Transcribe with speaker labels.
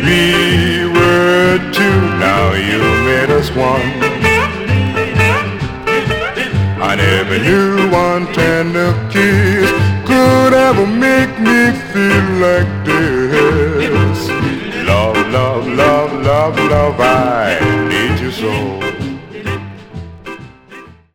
Speaker 1: We were two, now you made us one. I never knew one tender kiss could ever make me feel like this. Love, love, love, love, love, I need you so.